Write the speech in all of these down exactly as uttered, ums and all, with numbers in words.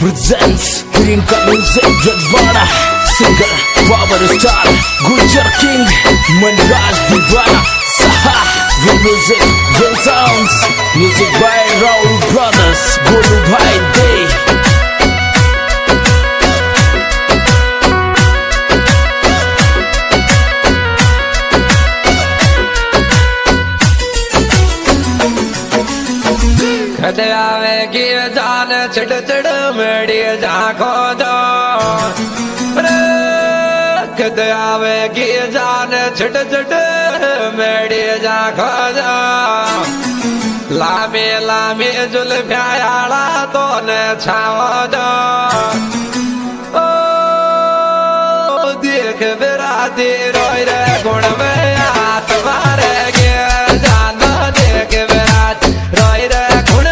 presents Green Cut Music Jazbana Singer, Power Star, Gujar King, Manraj Divana Saha, with music, Dream Sounds, music by Raul Brothers, Guru Bhai Day. कदे आवे की जान चिड़ चिड़ मेरी झांको दो रे, कदे आवे की जान चिड़ चिड़ मेरी झांको दो। लामी लामी जुल्फियाला तो ने छाओ दो, ओ देख बिराती रोई रे गुण में हाथ मारे गे जान, देख बिरात रोई रे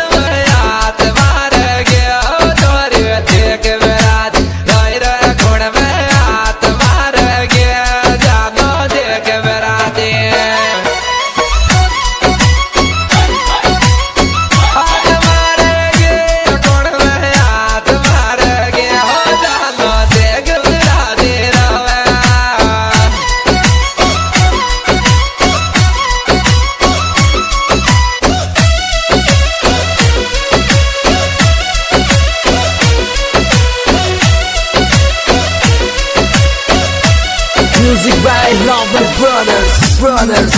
Music by Raul Brothers, Brothers.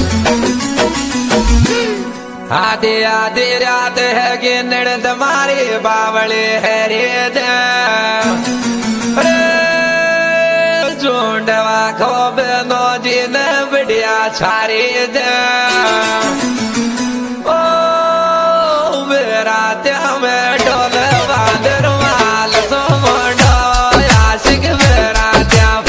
आदि आदि रात है कि निड़ तुम्हारी बावली है रे झूंडवा खो बेनो जी ने बढ़िया छारी दे, ओ बेरात में डोल बांध रुमाल सो मोडो आशिक बेरात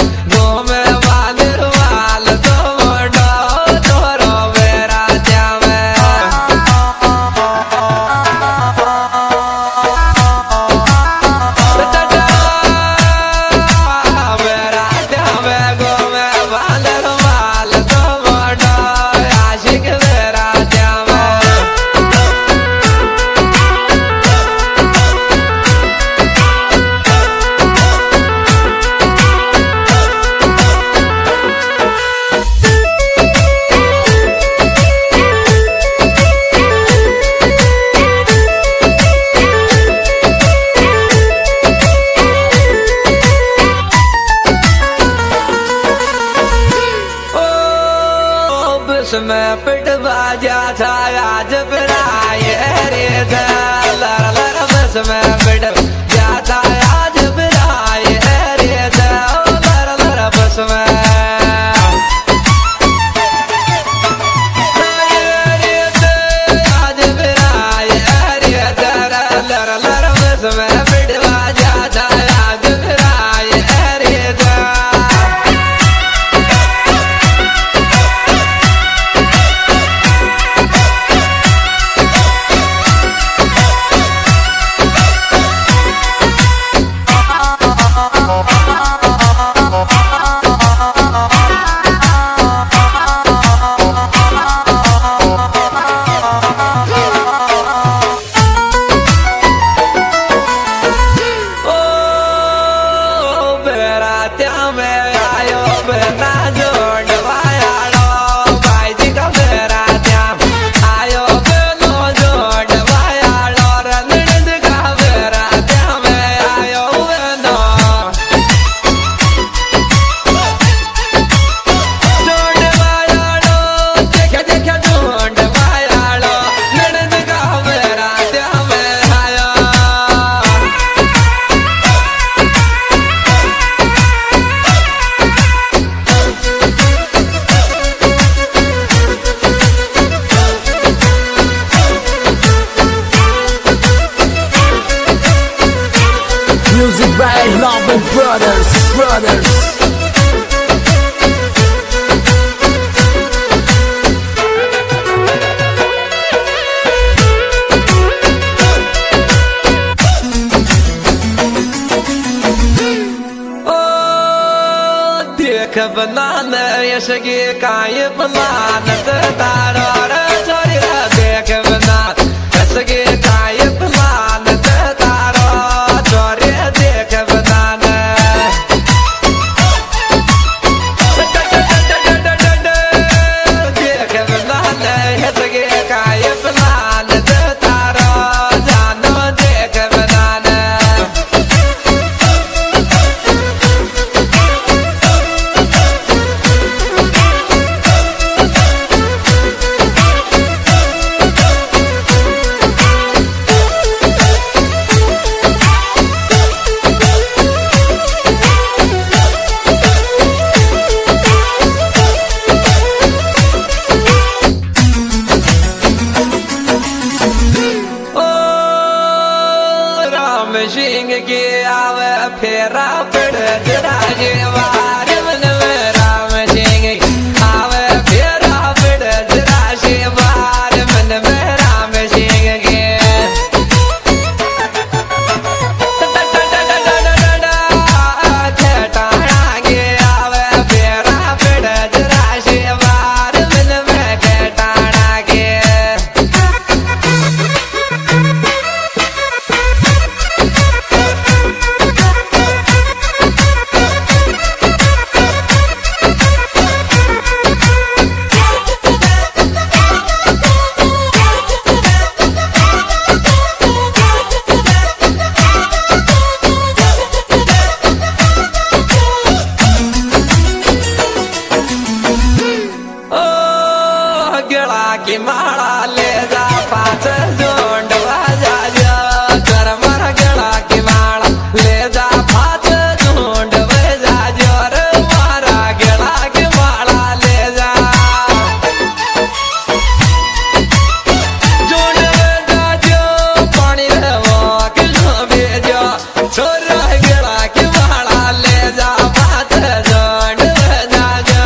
में पिट बाजा था आज बिराए रे लर लर बस में पिट जाता आज बिराए रे लर लर बस में आज बिराए रे लर लर बस में पिट बाजा था आज बिराए रे Music by Raul Brothers, Brothers. देख बनान यशगी काय बनान तारा छोरी देख बनान यशगी काय बनान तारा सिंह के आवे फेरा पड़ जराजे वार मन में राम सिंह आवे फेरा पड़ जराजे वार मन में राम सिंह के की माला ले जा पाँच झुंड बजा जा कर मर गला की माला ले जा पाँच झुंड बजा जा रे मारा गला की माला ले जा झुंड बजा जो पानी रे वो किलो भेजो छोरा गला की माला ले जा पाँच झुंड बजा जा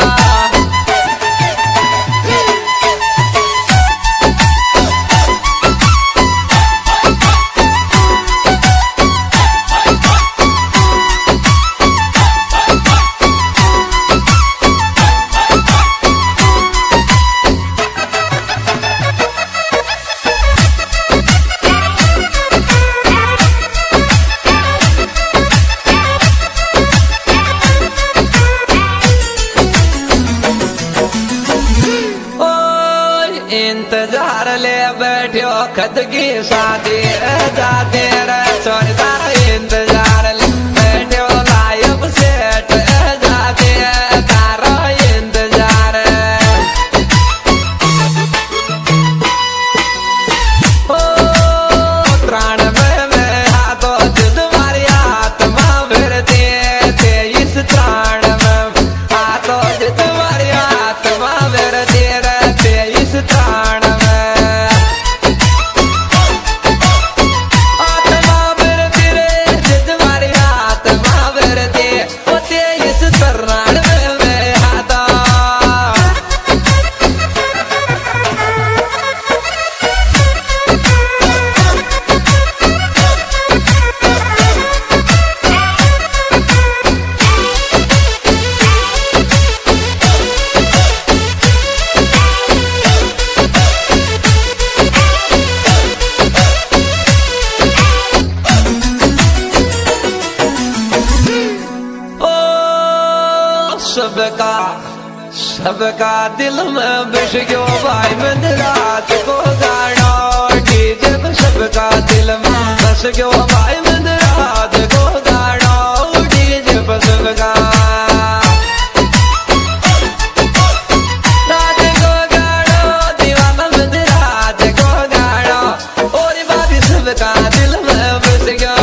इंतजार ले बैठो खद की शादी जाते रे सोनदार इंतजार ले बैठो लाइव सेट जाते तारो इंतजार ओ प्राण में मैं हाथों जुद मारी आत्मा भरते थे इस प्राण में हाथों जुद मारी आत्मा भरते रहते इस प्राण सबका सबका दिल में बिछ गयो भाई मन रात को गाना डीजे पे सबका दिल में बस गयो भाई मन रात को गाना डीजे पे सबका रात को गाना दीवाना मन रात को गाना और बाबी सबका दिल में बस गया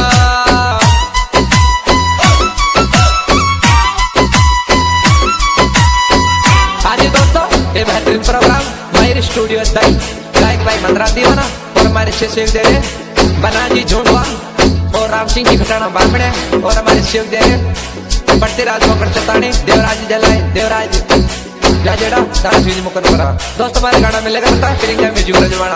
बेहतरीन प्रोग्राम मायर स्टूडियो दाई गायक भाई मंदरा दीवाना और हमारे शिव देवे बनाजी झुंडवा और राम सिंह की घटाना बामणे और हमारे शिव देवे बढ़ते राज मोकर चताने देवराज जलाए देवराज जाजेड़ा दादा श्री मुकुंद परा दोस्त हमारे गाना मिलेगा था फिर इंडिया में जुगला जमाना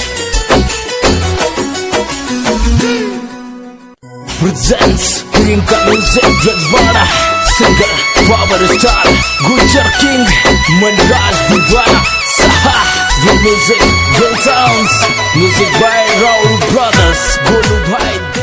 presents Pirinka Music Jazbana singer power star Gujar King Manraj Divana Saha the music, the sounds music by Raul Brothers Golu Bhai